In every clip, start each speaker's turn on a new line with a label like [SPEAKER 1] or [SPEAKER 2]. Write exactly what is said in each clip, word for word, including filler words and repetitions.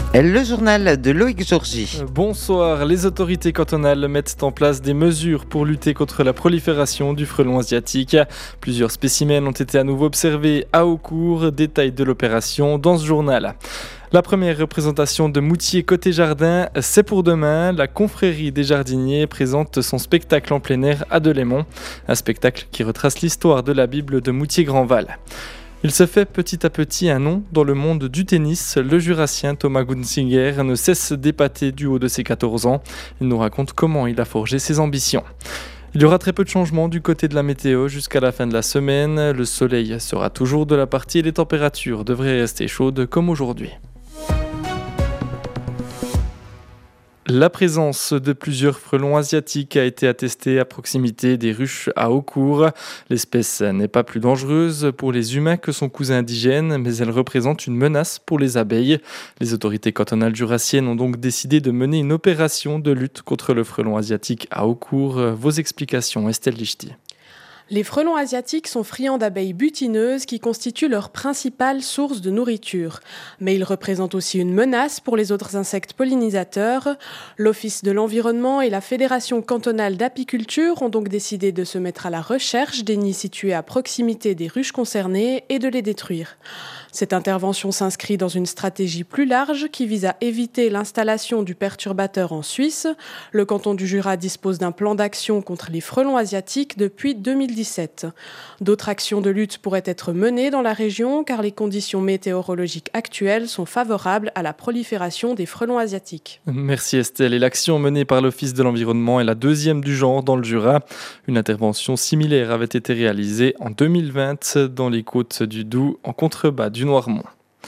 [SPEAKER 1] Le journal de Loïc Georgy.
[SPEAKER 2] Bonsoir, les autorités cantonales mettent en place des mesures pour lutter contre la prolifération du frelon asiatique. Plusieurs spécimens ont été à nouveau observés à Haucourt. Détail de l'opération dans ce journal. La première représentation de Moutier côté jardin, c'est pour demain. La confrérie des jardiniers présente son spectacle en plein air à Delémont. Un spectacle qui retrace l'histoire de la Bible de Moutier-Grandval. Il se fait petit à petit un nom dans le monde du tennis. Le jurassien Thomas Gunzinger ne cesse d'épater du haut de ses quatorze ans. Il nous raconte comment il a forgé ses ambitions. Il y aura très peu de changements du côté de la météo jusqu'à la fin de la semaine. Le soleil sera toujours de la partie et les températures devraient rester chaudes comme aujourd'hui. La présence de plusieurs frelons asiatiques a été attestée à proximité des ruches à Haucourt. L'espèce n'est pas plus dangereuse pour les humains que son cousin indigène, mais elle représente une menace pour les abeilles. Les autorités cantonales jurassiennes ont donc décidé de mener une opération de lutte contre le frelon asiatique à Haucourt. Vos explications, Estelle Lichty.
[SPEAKER 3] Les frelons asiatiques sont friands d'abeilles butineuses qui constituent leur principale source de nourriture. Mais ils représentent aussi une menace pour les autres insectes pollinisateurs. L'Office de l'environnement et la Fédération cantonale d'apiculture ont donc décidé de se mettre à la recherche des nids situés à proximité des ruches concernées et de les détruire. Cette intervention s'inscrit dans une stratégie plus large qui vise à éviter l'installation du perturbateur en Suisse. Le canton du Jura dispose d'un plan d'action contre les frelons asiatiques depuis deux mille dix-sept. D'autres actions de lutte pourraient être menées dans la région car les conditions météorologiques actuelles sont favorables à la prolifération des frelons asiatiques.
[SPEAKER 2] Merci Estelle. Et l'action menée par l'Office de l'environnement est la deuxième du genre dans le Jura. Une intervention similaire avait été réalisée en deux mille vingt dans les côtes du Doubs en contrebas du Noirmont.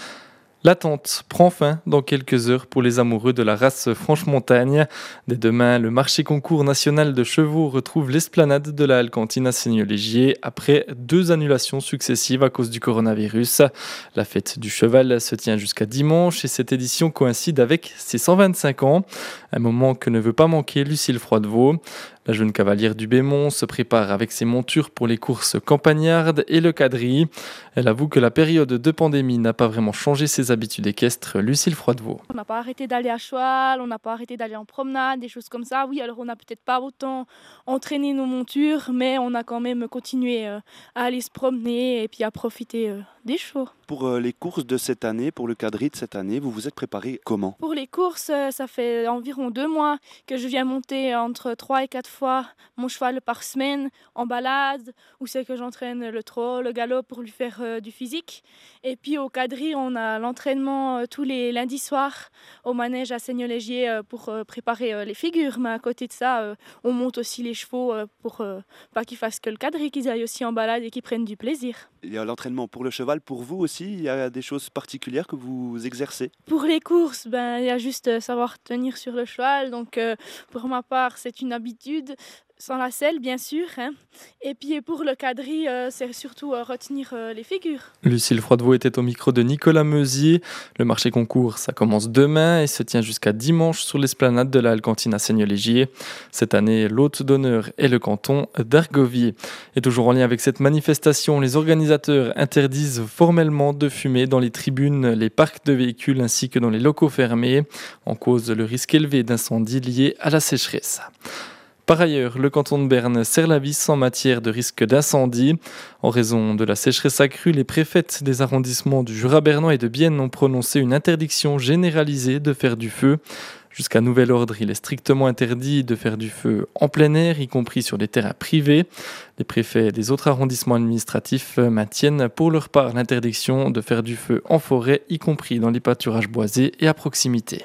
[SPEAKER 2] L'attente prend fin dans quelques heures pour les amoureux de la race Franche-Montagne. Dès demain, le marché concours national de chevaux retrouve l'esplanade de la Halle-Cantine à Seigneur-Légier après deux annulations successives à cause du coronavirus. La fête du cheval se tient jusqu'à dimanche et cette édition coïncide avec ses cent vingt-cinq ans. Un moment que ne veut pas manquer Lucille Froidevaux. La jeune cavalière du Bémont se prépare avec ses montures pour les courses campagnardes et le quadrille. Elle avoue que la période de pandémie n'a pas vraiment changé ses habitudes équestres. Lucille Froidevaux.
[SPEAKER 4] On n'a pas arrêté d'aller à cheval, on n'a pas arrêté d'aller en promenade, des choses comme ça. Oui, alors on n'a peut-être pas autant entraîné nos montures, mais on a quand même continué à aller se promener et puis à profiter des chevaux.
[SPEAKER 5] Pour les courses de cette année, pour le quadrille de cette année, vous vous êtes préparé comment ?
[SPEAKER 4] Pour les courses, ça fait environ deux mois que je viens monter entre trois et quatre fois mon cheval par semaine en balade, où c'est que j'entraîne le trot, le galop pour lui faire euh, du physique. Et puis au quadrille, on a l'entraînement euh, tous les lundis soirs au manège à Seigneur-Légier euh, pour euh, préparer euh, les figures. Mais à côté de ça, euh, on monte aussi les chevaux euh, pour euh, pas qu'ils fassent que le quadrille, qu'ils aillent aussi en balade et qu'ils prennent du plaisir.
[SPEAKER 5] Il y a l'entraînement pour le cheval, pour vous aussi, il y a des choses particulières que vous exercez ?
[SPEAKER 4] Pour les courses, ben, il y a juste savoir tenir sur le cheval. Donc euh, pour ma part, c'est une habitude. Sans la selle, bien sûr. Hein. Et puis pour le quadrille, euh, c'est surtout euh, retenir euh, les figures.
[SPEAKER 2] Lucille Froidevaux était au micro de Nicolas Meusier. Le marché concours, ça commence demain et se tient jusqu'à dimanche sur l'esplanade de la Halle-Cantine à Seigneur-Légier. Cette année, l'hôte d'honneur est le canton d'Argovie. Et toujours en lien avec cette manifestation, les organisateurs interdisent formellement de fumer dans les tribunes, les parcs de véhicules ainsi que dans les locaux fermés, en cause le risque élevé d'incendie lié à la sécheresse. Par ailleurs, le canton de Berne serre la vis en matière de risque d'incendie. En raison de la sécheresse accrue, les préfètes des arrondissements du Jura bernois et de Bienne ont prononcé une interdiction généralisée de faire du feu. Jusqu'à nouvel ordre, il est strictement interdit de faire du feu en plein air, y compris sur des terrains privés. Les préfets des autres arrondissements administratifs maintiennent pour leur part l'interdiction de faire du feu en forêt, y compris dans les pâturages boisés et à proximité.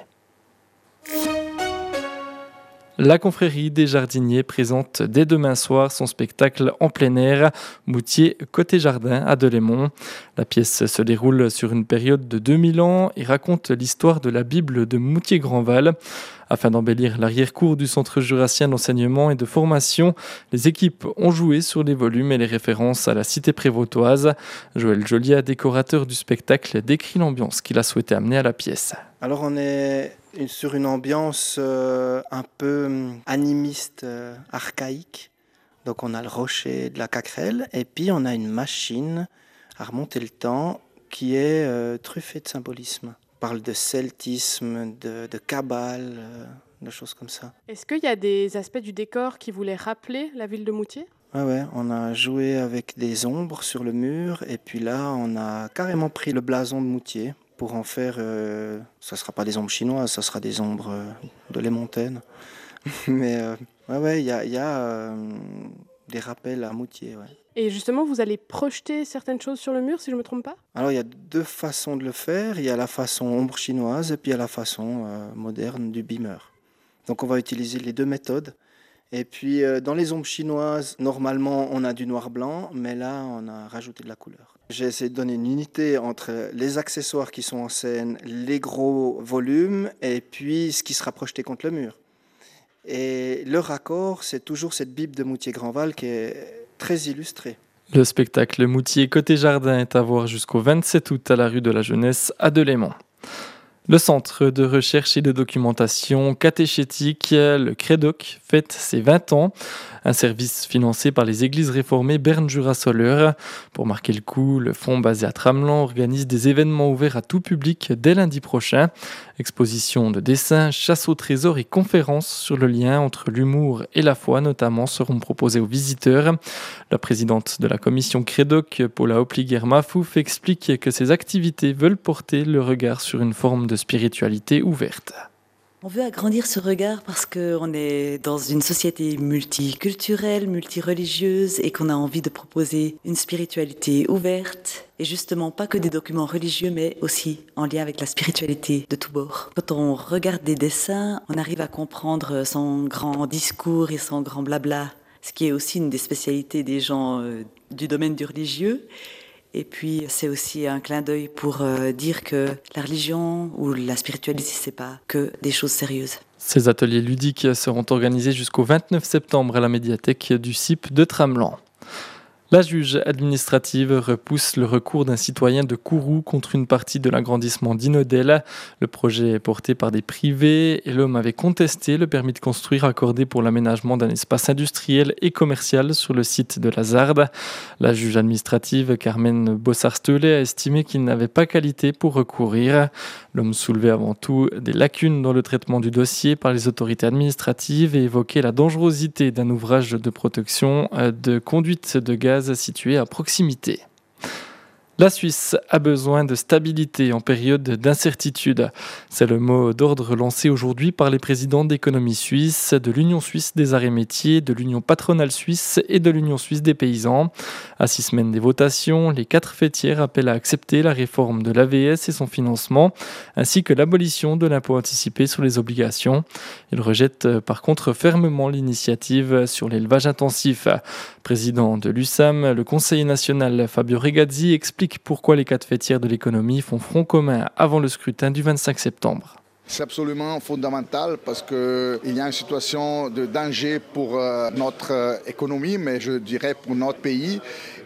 [SPEAKER 2] La confrérie des jardiniers présente dès demain soir son spectacle en plein air, Moutier côté jardin à Delémont. La pièce se déroule sur une période de deux mille ans et raconte l'histoire de la Bible de Moutier-Grandval. Afin d'embellir l'arrière-cour du Centre jurassien d'enseignement et de formation, les équipes ont joué sur les volumes et les références à la cité prévôtoise. Joël Joliat, décorateur du spectacle, décrit l'ambiance qu'il a souhaité amener à la pièce.
[SPEAKER 6] Alors on est sur une ambiance euh, un peu animiste, euh, archaïque. Donc on a le rocher de la Cacrelle et puis on a une machine à remonter le temps qui est euh, truffée de symbolisme. parle de celtisme, de, de cabale, euh, de choses comme ça.
[SPEAKER 3] Est-ce qu'il y a des aspects du décor qui voulaient rappeler la ville de Moutier ?
[SPEAKER 6] Ouais, ouais, on a joué avec des ombres sur le mur et puis là, on a carrément pris le blason de Moutier pour en faire, euh, ça ne sera pas des ombres chinoises, ça sera des ombres euh, de Les Montaigne. Mais euh, ouais, ouais, il y a, y a euh, des rappels à Moutier, ouais.
[SPEAKER 3] Et justement, vous allez projeter certaines choses sur le mur, si je ne me trompe pas ?
[SPEAKER 6] Alors, il y a deux façons de le faire. Il y a la façon ombre chinoise et puis il y a la façon euh, moderne du beamer. Donc, on va utiliser les deux méthodes. Et puis, euh, dans les ombres chinoises, normalement, on a du noir-blanc, mais là, on a rajouté de la couleur. J'ai essayé de donner une unité entre les accessoires qui sont en scène, les gros volumes, et puis ce qui sera projeté contre le mur. Et le raccord, c'est toujours cette Bible de Moutier-Grandval qui est très illustrée.
[SPEAKER 2] Le spectacle Moutier Côté Jardin est à voir jusqu'au vingt-sept août à la rue de la Jeunesse à Delémont. Le Centre de recherche et de documentation catéchétique, le CREDOC, fête ses vingt ans. Un service financé par les églises réformées Berne-Jura-Soleure. Pour marquer le coup, le fonds basé à Tramelan organise des événements ouverts à tout public dès lundi prochain. Expositions de dessins, chasse au trésor et conférences sur le lien entre l'humour et la foi notamment seront proposées aux visiteurs. La présidente de la commission CREDOC, Paula Opliger-Mafouf, explique que ces activités veulent porter le regard sur une forme de spiritualité ouverte.
[SPEAKER 7] On veut agrandir ce regard parce qu'on est dans une société multiculturelle, multireligieuse et qu'on a envie de proposer une spiritualité ouverte et justement pas que des documents religieux mais aussi en lien avec la spiritualité de tous bords. Quand on regarde des dessins, on arrive à comprendre son grand discours et son grand blabla, ce qui est aussi une des spécialités des gens euh, du domaine du religieux. Et puis, c'est aussi un clin d'œil pour euh, dire que la religion ou la spiritualité, c'est pas que des choses sérieuses.
[SPEAKER 2] Ces ateliers ludiques seront organisés jusqu'au vingt-neuf septembre à la médiathèque du C I P de Tramelan. La juge administrative repousse le recours d'un citoyen de Kourou contre une partie de l'agrandissement d'Inodel. Le projet est porté par des privés et l'homme avait contesté le permis de construire accordé pour l'aménagement d'un espace industriel et commercial sur le site de la Zarde. La juge administrative Carmen Bossard-Steulet a estimé qu'il n'avait pas qualité pour recourir. L'homme soulevait avant tout des lacunes dans le traitement du dossier par les autorités administratives et évoquait la dangerosité d'un ouvrage de protection de conduite de gaz situé à proximité. La Suisse a besoin de stabilité en période d'incertitude. C'est le mot d'ordre lancé aujourd'hui par les présidents d'économie suisse, de l'Union suisse des arts et métiers, de l'Union patronale suisse et de l'Union suisse des paysans. À six semaines des votations, les quatre fêtières appellent à accepter la réforme de l'A V S et son financement, ainsi que l'abolition de l'impôt anticipé sur les obligations. Ils rejettent par contre fermement l'initiative sur l'élevage intensif. Président de l'U S A M, le conseiller national Fabio Regazzi explique pourquoi les quatre fêtières de l'économie font front commun avant le scrutin du vingt-cinq septembre.
[SPEAKER 8] C'est absolument fondamental parce qu'il y a une situation de danger pour notre économie, mais je dirais pour notre pays.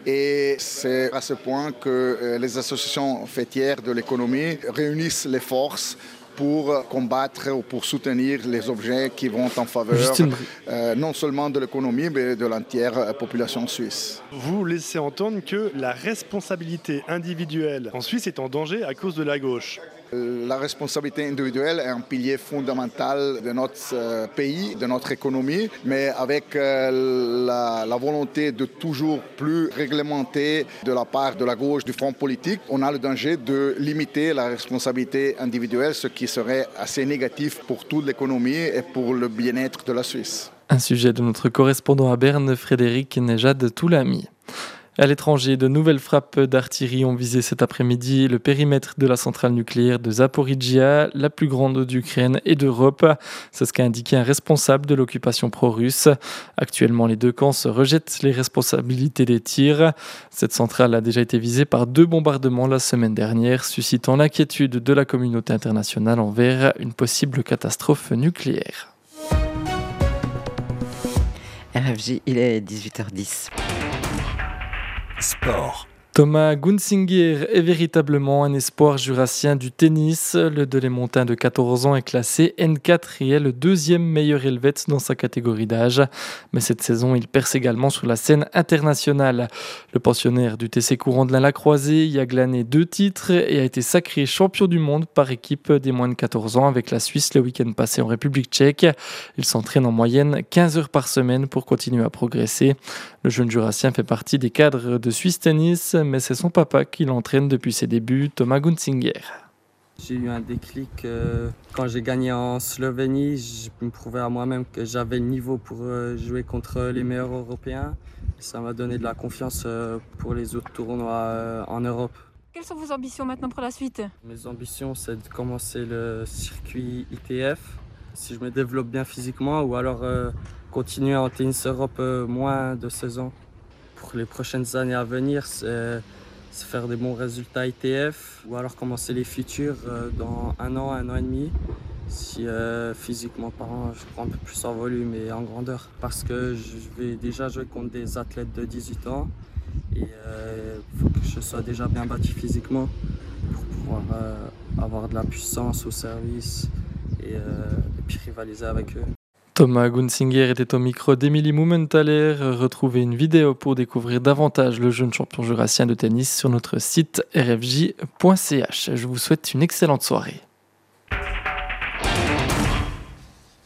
[SPEAKER 8] Et c'est à ce point que les associations fêtières de l'économie réunissent les forces pour combattre ou pour soutenir les objets qui vont en faveur euh, non seulement de l'économie, mais de l'entière population suisse.
[SPEAKER 9] Vous laissez entendre que la responsabilité individuelle en Suisse est en danger à cause de la gauche.
[SPEAKER 8] La responsabilité individuelle est un pilier fondamental de notre euh, pays, de notre économie, mais avec euh, la, la volonté de toujours plus réglementer de la part de la gauche du front politique, on a le danger de limiter la responsabilité individuelle, ce qui serait assez négatif pour toute l'économie et pour le bien-être de la Suisse.
[SPEAKER 2] Un sujet de notre correspondant à Berne, Frédéric Nejad Toulami. À l'étranger, de nouvelles frappes d'artillerie ont visé cet après-midi le périmètre de la centrale nucléaire de Zaporizhzhia, la plus grande d'Ukraine et d'Europe. C'est ce qu'a indiqué un responsable de l'occupation pro-russe. Actuellement, les deux camps se rejettent les responsabilités des tirs. Cette centrale a déjà été visée par deux bombardements la semaine dernière, suscitant l'inquiétude de la communauté internationale envers une possible catastrophe nucléaire.
[SPEAKER 1] R F J, il est dix-huit heures dix.
[SPEAKER 10] Sport.
[SPEAKER 2] Thomas Gunsinger est véritablement un espoir jurassien du tennis. Le Delémontain de quatorze ans est classé N quatre et est le deuxième meilleur helvète dans sa catégorie d'âge. Mais cette saison, il perce également sur la scène internationale. Le pensionnaire du T C Courant-de-la-Croisée y a glané deux titres et a été sacré champion du monde par équipe des moins de quatorze ans avec la Suisse le week-end passé en République tchèque. Il s'entraîne en moyenne quinze heures par semaine pour continuer à progresser. Le jeune jurassien fait partie des cadres de Swiss Tennis, mais c'est son papa qui l'entraîne depuis ses débuts, Thomas Gunsinger.
[SPEAKER 10] J'ai eu un déclic euh, quand j'ai gagné en Slovénie. J'ai pu me prouver à moi-même que j'avais le niveau pour euh, jouer contre les meilleurs Européens. Ça m'a donné de la confiance euh, pour les autres tournois euh, en Europe.
[SPEAKER 11] Quelles sont vos ambitions maintenant pour la suite?
[SPEAKER 10] Mes ambitions, c'est de commencer le circuit I T F, si je me développe bien physiquement, ou alors euh, continuer en tennis Europe euh, moins de seize ans. Pour les prochaines années à venir, c'est faire des bons résultats I T F ou alors commencer les futurs euh, dans un an, un an et demi, si euh, physiquement parlant, je prends un peu plus en volume et en grandeur. Parce que je vais déjà jouer contre des athlètes de dix-huit ans et il euh, faut que je sois déjà bien bâti physiquement pour pouvoir euh, avoir de la puissance au service et, euh, et puis rivaliser avec eux.
[SPEAKER 2] Thomas Gunsinger était au micro d'Emilie Mumenthaler. Retrouvez une vidéo pour découvrir davantage le jeune champion jurassien de tennis sur notre site r f j point c h. Je vous souhaite une excellente soirée.